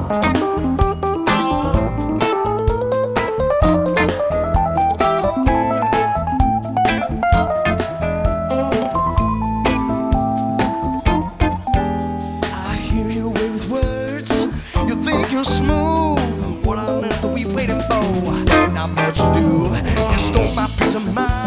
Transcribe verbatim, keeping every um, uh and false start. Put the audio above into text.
You're smooth. What on earth are we waiting for? Not much to do. You stole my peace of mind.